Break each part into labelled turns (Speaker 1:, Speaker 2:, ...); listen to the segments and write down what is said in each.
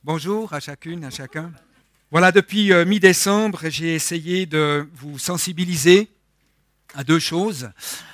Speaker 1: Bonjour à chacune, à chacun. Voilà, depuis mi-décembre, j'ai essayé de vous sensibiliser à deux choses.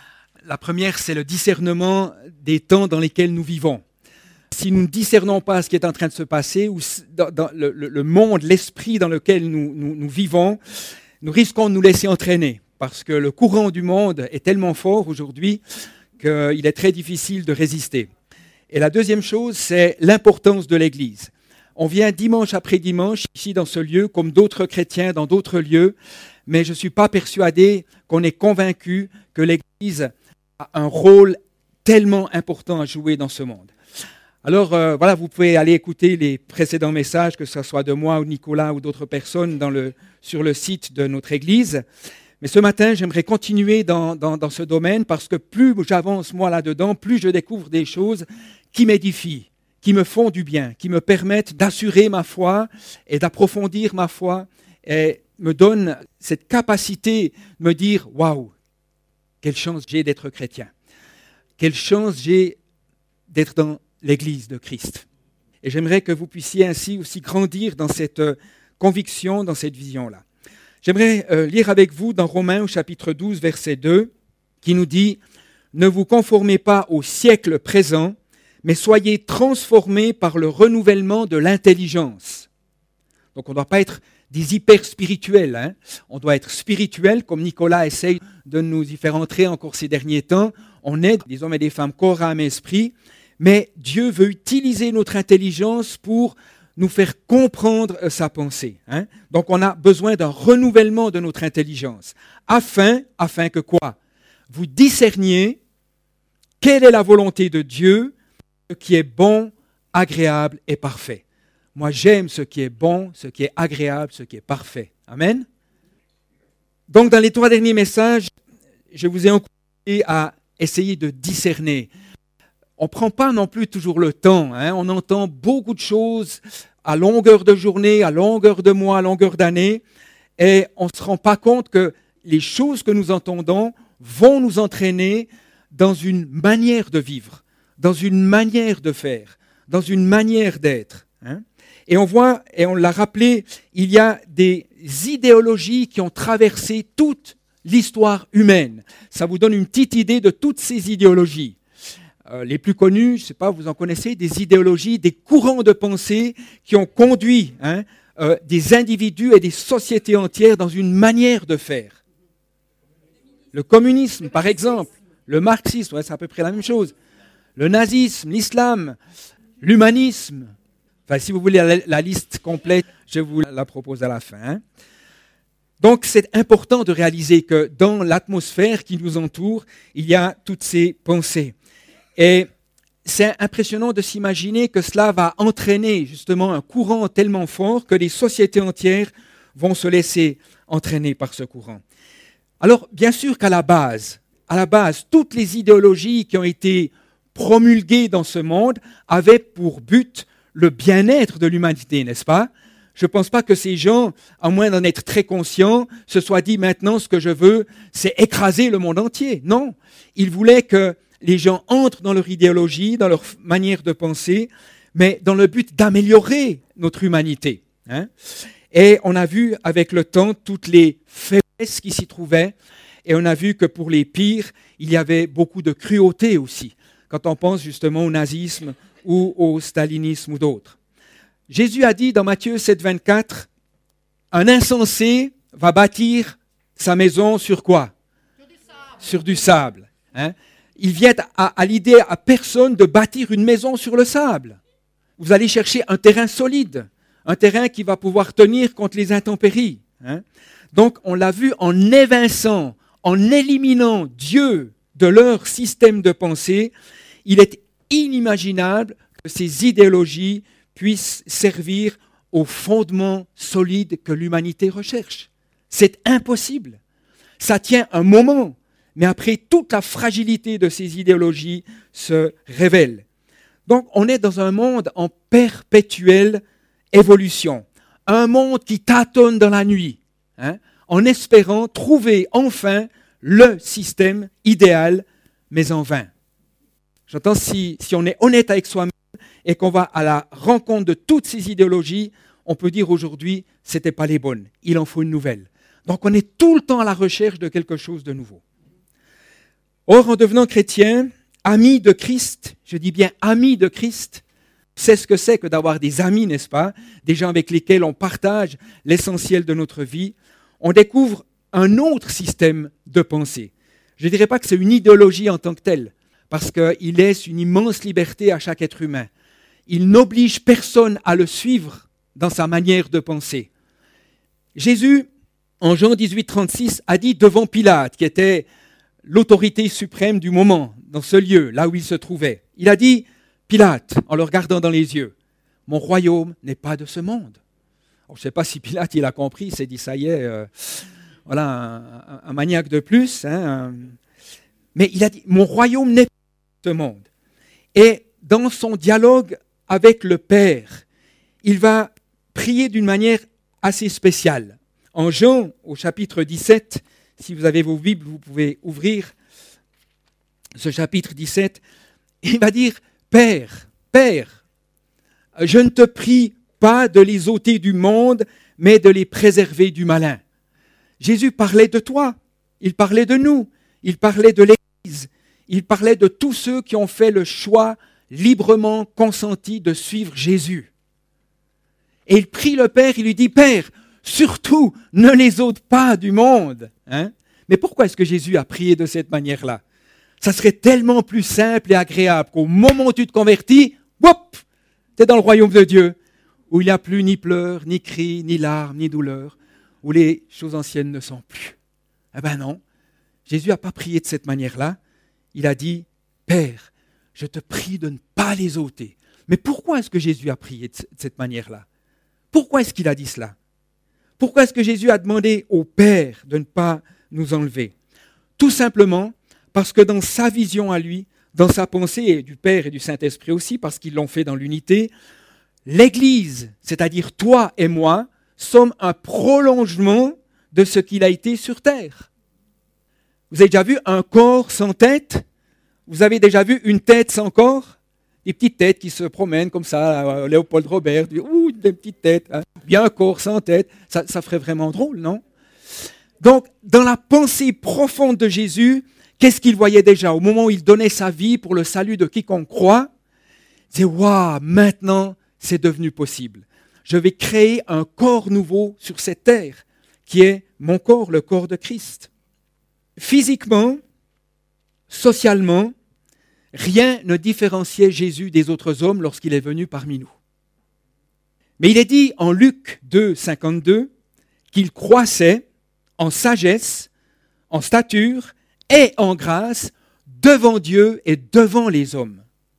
Speaker 1: La première, c'est le discernement des temps dans lesquels nous vivons. Si nous ne discernons pas ce qui est en train de se passer, ou dans le monde, l'esprit dans lequel nous vivons, nous risquons de nous laisser entraîner, parce que le courant du monde est tellement fort aujourd'hui qu'il est très difficile de résister. Et la deuxième chose, c'est l'importance de l'Église. On vient dimanche après dimanche, ici dans ce lieu, comme d'autres chrétiens dans d'autres lieux, mais je ne suis pas persuadé qu'on est convaincu que l'Église a un rôle tellement important à jouer dans ce monde. Alors voilà, vous pouvez aller écouter les précédents messages, que ce soit de moi ou de Nicolas ou d'autres personnes sur le site de notre Église. Mais ce matin, j'aimerais continuer dans ce domaine parce que plus j'avance moi là-dedans, plus je découvre des choses qui m'édifient, qui me font du bien, qui me permettent d'assurer ma foi et d'approfondir ma foi et me donnent cette capacité de me dire « Waouh, quelle chance j'ai d'être chrétien, quelle chance j'ai d'être dans l'Église de Christ. » Et j'aimerais que vous puissiez ainsi aussi grandir dans cette conviction, dans cette vision-là. J'aimerais lire avec vous dans Romains au chapitre 12, verset 2, qui nous dit « Ne vous conformez pas au siècle présent, mais soyez transformés par le renouvellement de l'intelligence. » Donc on ne doit pas être des hyper spirituels, hein. On doit être spirituel, comme Nicolas essaye de nous y faire entrer encore ces derniers temps. On est des hommes et des femmes corps, âme et esprit, mais Dieu veut utiliser notre intelligence pour nous faire comprendre sa pensée, hein. Donc on a besoin d'un renouvellement de notre intelligence, afin que quoi? Vous discerniez quelle est la volonté de Dieu, ce qui est bon, agréable et parfait. Moi, j'aime ce qui est bon, ce qui est agréable, ce qui est parfait. Amen. Donc, dans les 3 derniers messages, je vous ai encouragé à essayer de discerner. On ne prend pas non plus toujours le temps, hein. On entend beaucoup de choses à longueur de journée, à longueur de mois, à longueur d'année, et on ne se rend pas compte que les choses que nous entendons vont nous entraîner dans une manière de vivre, dans une manière de faire, dans une manière d'être, hein. Et on voit, et on l'a rappelé, il y a des idéologies qui ont traversé toute l'histoire humaine. Ça vous donne une petite idée de toutes ces idéologies. Les plus connues, je ne sais pas, vous en connaissez, des idéologies, des courants de pensée qui ont conduit des individus et des sociétés entières dans une manière de faire. Le communisme, par exemple, le marxisme, ouais, c'est à peu près la même chose. Le nazisme, l'islam, l'humanisme. Enfin, si vous voulez la liste complète, je vous la propose à la fin, hein. Donc, c'est important de réaliser que dans l'atmosphère qui nous entoure, il y a toutes ces pensées. Et c'est impressionnant de s'imaginer que cela va entraîner justement un courant tellement fort que les sociétés entières vont se laisser entraîner par ce courant. Alors, bien sûr qu'à la base, toutes les idéologies qui ont été promulguées dans ce monde avaient pour but le bien-être de l'humanité, n'est-ce pas? Je ne pense pas que ces gens, à moins d'en être très conscients, se soient dit maintenant ce que je veux, c'est écraser le monde entier. Non, ils voulaient que les gens entrent dans leur idéologie, dans leur manière de penser, mais dans le but d'améliorer notre humanité, hein. Et on a vu avec le temps toutes les faiblesses qui s'y trouvaient, et on a vu que pour les pires, il y avait beaucoup de cruauté aussi, quand on pense justement au nazisme ou au stalinisme ou d'autres. Jésus a dit dans Matthieu 7, 24, « Un insensé va bâtir sa maison sur quoi? Sur du sable. Hein? Il vient à l'idée à personne de bâtir une maison sur le sable. Vous allez chercher un terrain solide, un terrain qui va pouvoir tenir contre les intempéries. Hein? Donc on l'a vu en évinçant, en éliminant Dieu de leur système de pensée, il est inimaginable que ces idéologies puissent servir au fondement solide que l'humanité recherche. C'est impossible. Ça tient un moment, mais après, toute la fragilité de ces idéologies se révèle. Donc, on est dans un monde en perpétuelle évolution. Un monde qui tâtonne dans la nuit, hein, en espérant trouver enfin le système idéal, mais en vain. J'entends si on est honnête avec soi-même, et qu'on va à la rencontre de toutes ces idéologies, on peut dire aujourd'hui, ce n'étaient pas les bonnes. Il en faut une nouvelle. Donc on est tout le temps à la recherche de quelque chose de nouveau. Or, en devenant chrétien, ami de Christ, je dis bien ami de Christ, c'est ce que c'est que d'avoir des amis, n'est-ce pas? Des gens avec lesquels on partage l'essentiel de notre vie. On découvre un autre système de pensée. Je ne dirais pas que c'est une idéologie en tant que telle, parce qu'il laisse une immense liberté à chaque être humain. Il n'oblige personne à le suivre dans sa manière de penser. Jésus, en Jean 18, 36, a dit devant Pilate, qui était l'autorité suprême du moment, dans ce lieu, là où il se trouvait. Il a dit, Pilate, en le regardant dans les yeux, « Mon royaume n'est pas de ce monde. » Je ne sais pas si Pilate il a compris, il s'est dit, ça y est, voilà un maniaque de plus. Mais il a dit, « Mon royaume n'est pas de ce monde. » Et dans son dialogue avec le Père, il va prier d'une manière assez spéciale. En Jean, au chapitre 17, si vous avez vos Bibles, vous pouvez ouvrir ce chapitre 17. Il va dire, Père, Père, je ne te prie pas de les ôter du monde, mais de les préserver du malin. Jésus parlait de toi, il parlait de nous, il parlait de l'Église, il parlait de tous ceux qui ont fait le choix librement consenti de suivre Jésus. Et il prie le Père, il lui dit, Père, surtout, ne les ôte pas du monde. Mais pourquoi est-ce que Jésus a prié de cette manière-là? Ça serait tellement plus simple et agréable qu'au moment où tu te convertis, tu es dans le royaume de Dieu, où il n'y a plus ni pleurs, ni cris, ni larmes, ni douleurs, où les choses anciennes ne sont plus. Eh bien non, Jésus n'a pas prié de cette manière-là. Il a dit, Père, je te prie de ne pas les ôter. Mais pourquoi est-ce que Jésus a prié de cette manière-là? Pourquoi est-ce qu'il a dit cela? Pourquoi est-ce que Jésus a demandé au Père de ne pas nous enlever? Tout simplement parce que dans sa vision à lui, dans sa pensée, et du Père et du Saint-Esprit aussi, parce qu'ils l'ont fait dans l'unité, l'Église, c'est-à-dire toi et moi, sommes un prolongement de ce qu'il a été sur terre. Vous avez déjà vu un corps sans tête? Vous avez déjà vu une tête sans corps? Des petites têtes qui se promènent comme ça, Léopold Robert, des petites têtes, bien un corps sans tête, ça ferait vraiment drôle, non? Donc, dans la pensée profonde de Jésus, qu'est-ce qu'il voyait déjà? Au moment où il donnait sa vie pour le salut de quiconque croit, il disait, waouh, maintenant c'est devenu possible. Je vais créer un corps nouveau sur cette terre, qui est mon corps, le corps de Christ. Physiquement, socialement, rien ne différenciait Jésus des autres hommes lorsqu'il est venu parmi nous. Mais il est dit en Luc 2, 52 qu'il croissait en sagesse, en stature et en grâce devant Dieu et devant les hommes.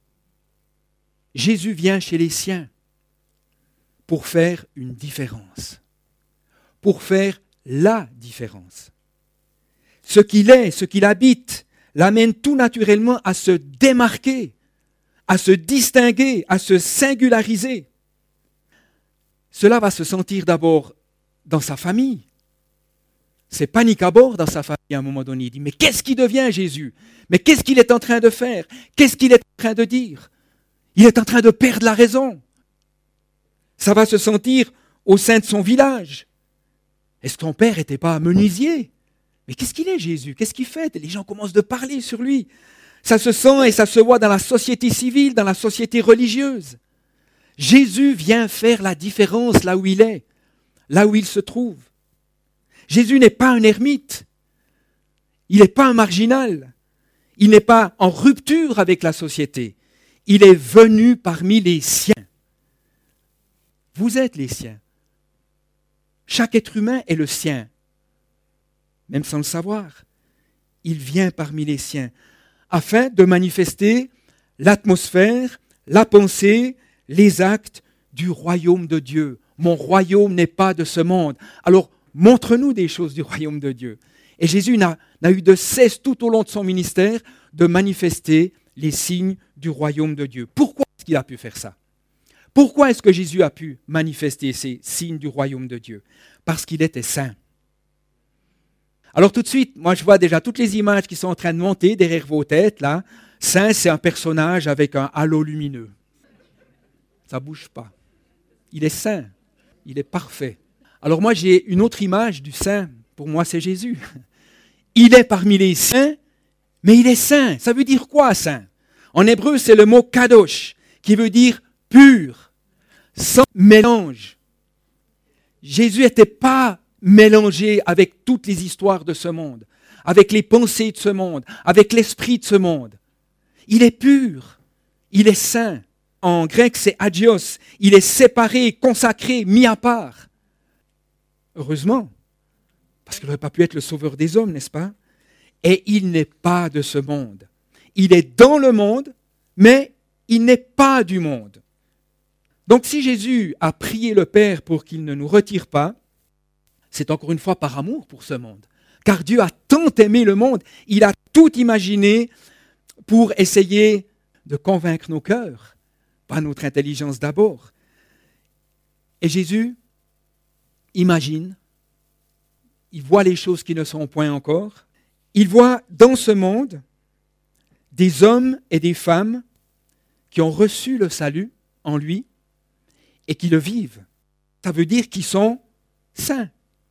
Speaker 1: Jésus vient chez les siens pour faire une différence, pour faire la différence. Ce qu'il est, ce qu'il habite, l'amène tout naturellement à se démarquer, à se distinguer, à se singulariser. Cela va se sentir d'abord dans sa famille. C'est panique à bord dans sa famille à un moment donné. Il dit, mais qu'est-ce qui devient Jésus? Mais qu'est-ce qu'il est en train de faire? Qu'est-ce qu'il est en train de dire? Il est en train de perdre la raison. Ça va se sentir au sein de son village. Est-ce que ton père n'était pas menuisier? Mais qu'est-ce qu'il est Jésus? Qu'est-ce qu'il fait? Les gens commencent de parler sur lui. Ça se sent et ça se voit dans la société civile, dans la société religieuse. Jésus vient faire la différence là où il est, là où il se trouve. Jésus n'est pas un ermite. Il n'est pas un marginal. Il n'est pas en rupture avec la société. Il est venu parmi les siens. Vous êtes les siens. Chaque être humain est le sien. Même sans le savoir, il vient parmi les siens, afin de manifester l'atmosphère, la pensée, les actes du royaume de Dieu. Mon royaume n'est pas de ce monde. Alors, montre-nous des choses du royaume de Dieu. Et Jésus n'a eu de cesse tout au long de son ministère de manifester les signes du royaume de Dieu. Pourquoi est-ce qu'il a pu faire ça? Pourquoi est-ce que Jésus a pu manifester ces signes du royaume de Dieu? Parce qu'il était saint. Alors tout de suite, moi je vois déjà toutes les images qui sont en train de monter derrière vos têtes, là. Saint, c'est un personnage avec un halo lumineux. Ça ne bouge pas. Il est saint, il est parfait. Alors moi, j'ai une autre image du saint. Pour moi, c'est Jésus. Il est parmi les saints, mais il est saint. Ça veut dire quoi, saint? En hébreu, c'est le mot kadosh, qui veut dire pur, sans mélange. Jésus n'était pas mélangé avec toutes les histoires de ce monde, avec les pensées de ce monde, avec l'esprit de ce monde. Il est pur, il est saint. En grec, c'est agios. Il est séparé, consacré, mis à part. Heureusement, parce qu'il n'aurait pas pu être le sauveur des hommes, n'est-ce pas? Et il n'est pas de ce monde. Il est dans le monde, mais il n'est pas du monde. Donc si Jésus a prié le Père pour qu'il ne nous retire pas, c'est encore une fois par amour pour ce monde. Car Dieu a tant aimé le monde, il a tout imaginé pour essayer de convaincre nos cœurs, pas notre intelligence d'abord. Et Jésus imagine, il voit les choses qui ne sont point encore, il voit dans ce monde des hommes et des femmes qui ont reçu le salut en lui et qui le vivent. Ça veut dire qu'ils sont saints.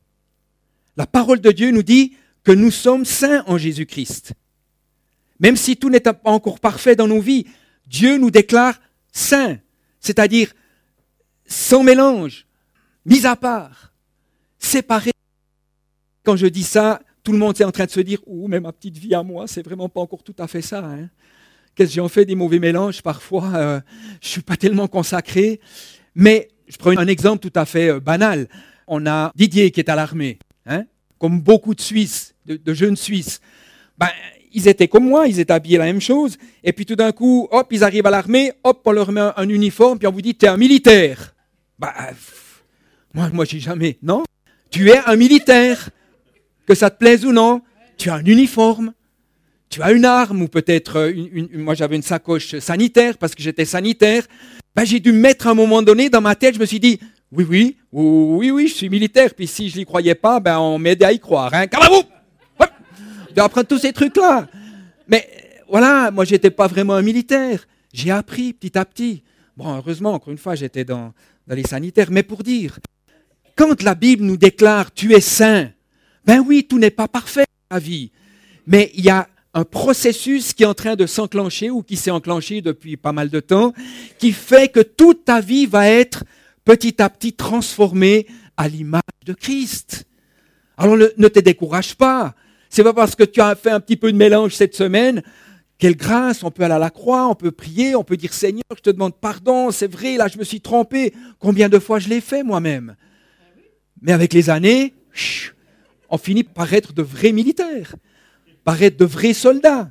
Speaker 1: La parole de Dieu nous dit que nous sommes saints en Jésus-Christ. Même si tout n'est pas encore parfait dans nos vies, Dieu nous déclare saints, c'est-à-dire sans mélange, mis à part, séparés. Quand je dis ça, tout le monde est en train de se dire « Oh, mais ma petite vie à moi, c'est vraiment pas encore tout à fait ça. Hein. Qu'est-ce que j'en fais des mauvais mélanges parfois, je ne suis pas tellement consacré. » Mais je prends un exemple tout à fait banal. On a Didier qui est à l'armée, hein, comme beaucoup de Suisses, de jeunes Suisses. Ils étaient comme moi, ils étaient habillés la même chose. Et puis tout d'un coup, hop, ils arrivent à l'armée, hop, on leur met un uniforme, puis on vous dit « Tu es un militaire. » Moi, j'ai jamais. Non, tu es un militaire. Que ça te plaise ou non, tu as un uniforme, tu as une arme, ou peut-être, moi j'avais une sacoche sanitaire, parce que j'étais sanitaire. J'ai dû mettre à un moment donné dans ma tête, je me suis dit, oui, je suis militaire, puis si je n'y croyais pas, on m'aidait à y croire. Hein. Calmez-vous! Je dois apprendre tous ces trucs-là. Mais voilà, moi j'étais pas vraiment un militaire. J'ai appris petit à petit. Bon, heureusement, encore une fois, j'étais dans les sanitaires. Mais pour dire, quand la Bible nous déclare, tu es saint, oui, tout n'est pas parfait dans la vie, mais il y a un processus qui est en train de s'enclencher ou qui s'est enclenché depuis pas mal de temps, qui fait que toute ta vie va être petit à petit transformée à l'image de Christ. Alors ne te décourage pas. C'est pas parce que tu as fait un petit peu de mélange cette semaine, quelle grâce, on peut aller à la croix, on peut prier, on peut dire Seigneur, je te demande pardon, c'est vrai, là je me suis trompé. Combien de fois je l'ai fait moi-même? Mais avec les années, on finit par être de vrais militaires, par être de vrais soldats.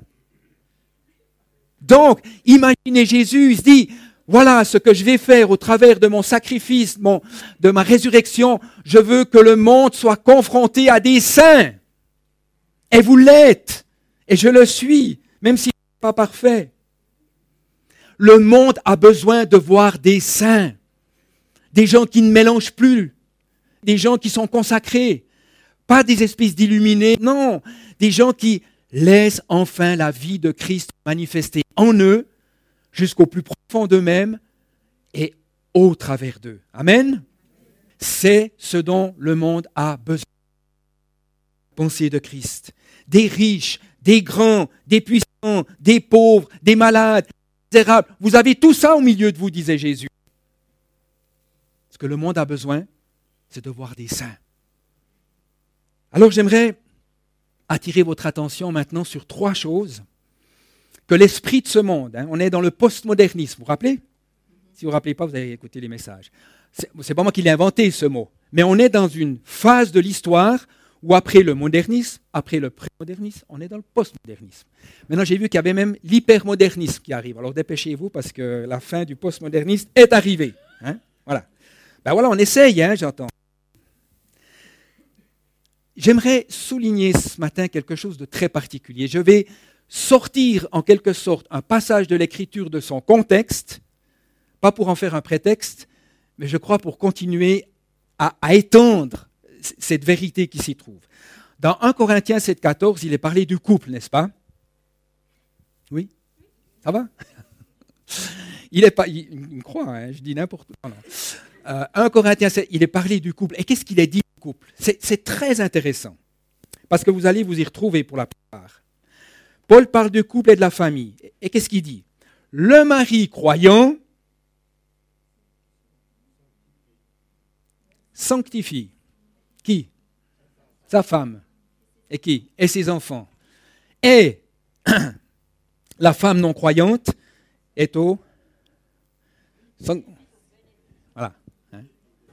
Speaker 1: Donc, imaginez Jésus, il se dit, voilà ce que je vais faire au travers de mon sacrifice, de ma résurrection. Je veux que le monde soit confronté à des saints. Et vous l'êtes. Et je le suis, même s'il n'est pas parfait. Le monde a besoin de voir des saints. Des gens qui ne mélangent plus. Des gens qui sont consacrés. Pas des espèces d'illuminés, non, des gens qui laissent enfin la vie de Christ manifester en eux, jusqu'au plus profond d'eux-mêmes et au travers d'eux. Amen. C'est ce dont le monde a besoin. Pensée de Christ. Des riches, des grands, des puissants, des pauvres, des malades, des misérables. Vous avez tout ça au milieu de vous, disait Jésus. Ce que le monde a besoin, c'est de voir des saints. Alors j'aimerais attirer votre attention maintenant sur 3 choses que l'esprit de ce monde, on est dans le postmodernisme, vous vous rappelez? Si vous ne vous rappelez pas, vous avez écouté les messages. C'est pas moi qui l'ai inventé ce mot, mais on est dans une phase de l'histoire où après le modernisme, après le prémodernisme, on est dans le postmodernisme. Maintenant j'ai vu qu'il y avait même l'hypermodernisme qui arrive, alors dépêchez-vous parce que la fin du postmodernisme est arrivée. Hein? Voilà. Voilà, on essaye, j'entends. J'aimerais souligner ce matin quelque chose de très particulier. Je vais sortir en quelque sorte un passage de l'Écriture de son contexte, pas pour en faire un prétexte, mais je crois pour continuer à étendre cette vérité qui s'y trouve. Dans 1 Corinthiens 7,14, il est parlé du couple, n'est-ce pas? Oui? Ça va? Il me croit, hein, je dis n'importe quoi. 1 Corinthiens 7, il est parlé du couple. Et qu'est-ce qu'il est dit du couple? C'est très intéressant, parce que vous allez vous y retrouver pour la plupart. Paul parle du couple et de la famille. Et qu'est-ce qu'il dit? Le mari croyant sanctifie. Qui? Sa femme. Et qui? Et ses enfants. Et la femme non croyante est au... Voilà. Hein?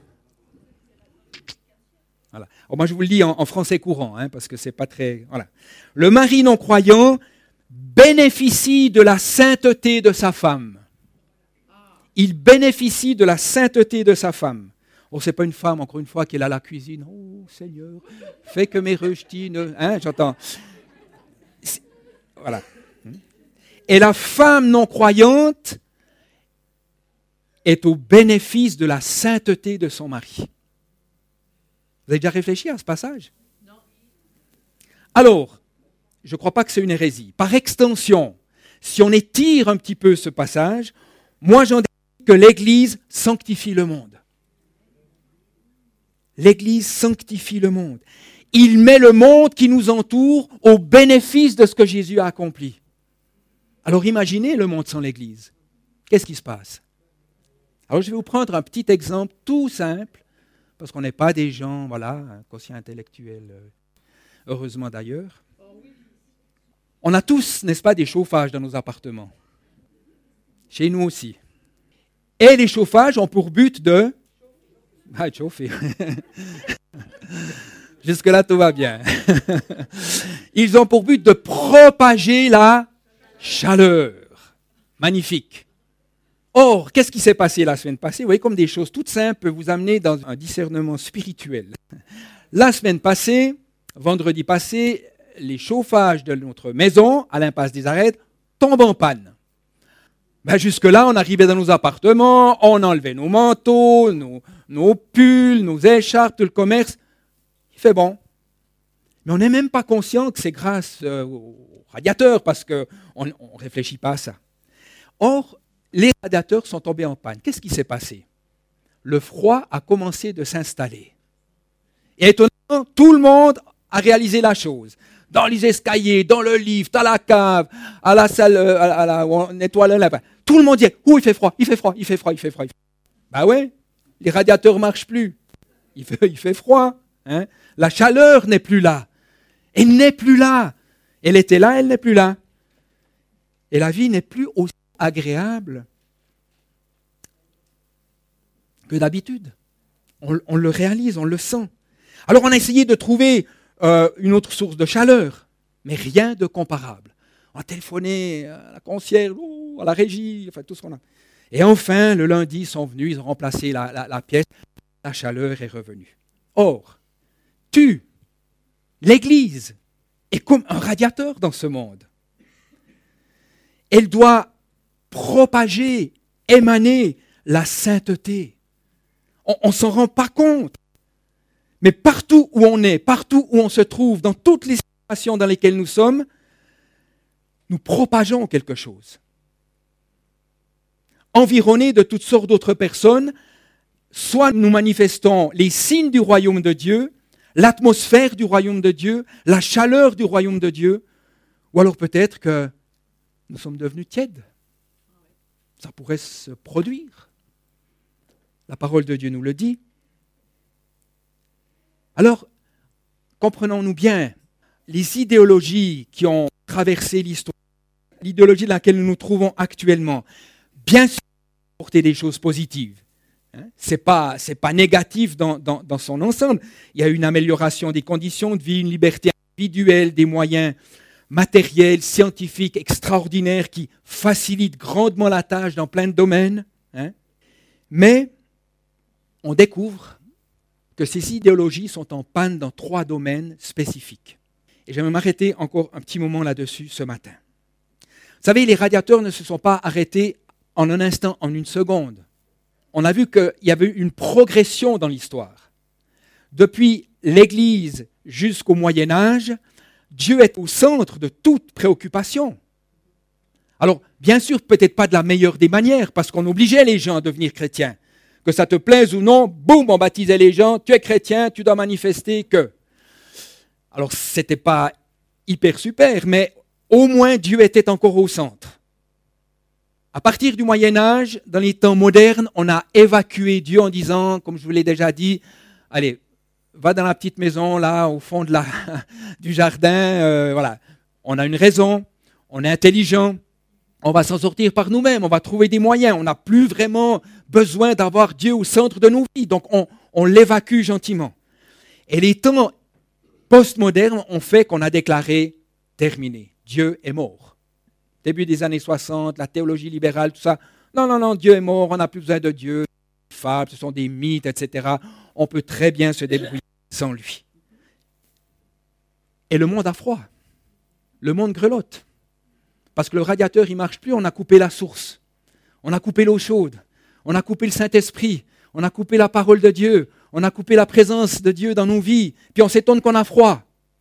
Speaker 1: Voilà. Alors moi je vous le dis en français courant, hein, parce que c'est pas très... Voilà. Le mari non croyant bénéficie de la sainteté de sa femme. Il bénéficie de la sainteté de sa femme. Oh, ce n'est pas une femme, encore une fois, qui est là à la cuisine. Oh, Seigneur, fais que mes rejtines... Hein, j'entends. Voilà. Et la femme non croyante est au bénéfice de la sainteté de son mari. Vous avez déjà réfléchi à ce passage? Non. Alors, je ne crois pas que c'est une hérésie. Par extension, si on étire un petit peu ce passage, moi j'en dis que l'Église sanctifie le monde. L'Église sanctifie le monde. Il met le monde qui nous entoure au bénéfice de ce que Jésus a accompli. Alors imaginez le monde sans l'Église. Qu'est-ce qui se passe? Alors je vais vous prendre un petit exemple tout simple, parce qu'on n'est pas des gens, voilà, quotient intellectuel, heureusement d'ailleurs. On a tous, n'est-ce pas, des chauffages dans nos appartements. Chez nous aussi. Et les chauffages ont pour but de chauffer. Jusque-là, tout va bien. Ils ont pour but de propager la chaleur. Magnifique. Or, qu'est-ce qui s'est passé la semaine passée? Vous voyez, comme des choses toutes simples peuvent vous amener dans un discernement spirituel. La semaine passée, vendredi passé, les chauffages de notre maison, à l'impasse des Arêtes, tombent en panne. Jusque-là, on arrivait dans nos appartements, on enlevait nos manteaux, nos pulls, nos écharpes, tout le commerce. Il fait bon. Mais on n'est même pas conscient que c'est grâce au radiateur, parce qu'on ne réfléchit pas à ça. Or, les radiateurs sont tombés en panne. Qu'est-ce qui s'est passé? Le froid a commencé de s'installer. Et étonnamment, tout le monde a réalisé la chose. Dans les escaliers, dans le lift, à la cave, à la salle où on nettoie le lapin. Tout le monde dit « Oh, il fait froid, il fait froid, il fait froid, il fait froid. » Ben ouais, les radiateurs ne marchent plus. Il fait froid. Hein? La chaleur n'est plus là. Elle n'est plus là. Elle était là, elle n'est plus là. Et la vie n'est plus aussi agréable que d'habitude. On le réalise, on le sent. Alors on a essayé de trouver une autre source de chaleur, mais rien de comparable. On a téléphoné à la concierge, à la régie, enfin tout ce qu'on a. Et enfin, le lundi, ils sont venus, ils ont remplacé la pièce, la chaleur est revenue. Or, l'Église, est comme un radiateur dans ce monde. Elle doit propager, émaner la sainteté. On ne s'en rend pas compte. Mais partout où on est, partout où on se trouve, dans toutes les situations dans lesquelles nous sommes, nous propageons quelque chose. Environnés de toutes sortes d'autres personnes, soit nous manifestons les signes du royaume de Dieu, l'atmosphère du royaume de Dieu, la chaleur du royaume de Dieu, ou alors peut-être que nous sommes devenus tièdes. Ça pourrait se produire. La parole de Dieu nous le dit. Alors, comprenons-nous bien, les idéologies qui ont traversé l'histoire, l'idéologie dans laquelle nous nous trouvons actuellement, bien sûr, porter des choses positives. Ce n'est pas négatif dans son ensemble. Il y a une amélioration des conditions de vie, une liberté individuelle, des moyens matériels, scientifiques extraordinaires qui facilitent grandement la tâche dans plein de domaines. Mais on découvre que ces idéologies sont en panne dans 3 domaines spécifiques. Et je vais m'arrêter encore un petit moment là-dessus ce matin. Vous savez, les radiateurs ne se sont pas arrêtés en un instant, en une seconde. On a vu qu'il y avait une progression dans l'histoire. Depuis l'Église jusqu'au Moyen Âge, Dieu est au centre de toute préoccupation. Alors, bien sûr, peut-être pas de la meilleure des manières, parce qu'on obligeait les gens à devenir chrétiens. Que ça te plaise ou non, boum, on baptisait les gens, tu es chrétien, tu dois manifester que. Alors, c'était pas hyper super, mais au moins Dieu était encore au centre. À partir du Moyen-Âge, dans les temps modernes, on a évacué Dieu en disant, comme je vous l'ai déjà dit, allez, va dans la petite maison là, au fond de du jardin, voilà. On a une raison, on est intelligent, on va s'en sortir par nous-mêmes, on va trouver des moyens, on n'a plus vraiment besoin d'avoir Dieu au centre de nos vies, donc on l'évacue gentiment. Et les temps postmodernes ont fait qu'on a déclaré terminé, Dieu est mort. Début des années 60, la théologie libérale, tout ça. Non, Dieu est mort, on n'a plus besoin de Dieu. Des fables, ce sont des mythes, etc. On peut très bien se débrouiller sans lui. Et le monde a froid. Le monde grelotte. Parce que le radiateur, il ne marche plus, on a coupé la source. On a coupé l'eau chaude. On a coupé le Saint-Esprit. On a coupé la parole de Dieu. On a coupé la présence de Dieu dans nos vies. Puis on s'étonne qu'on a froid.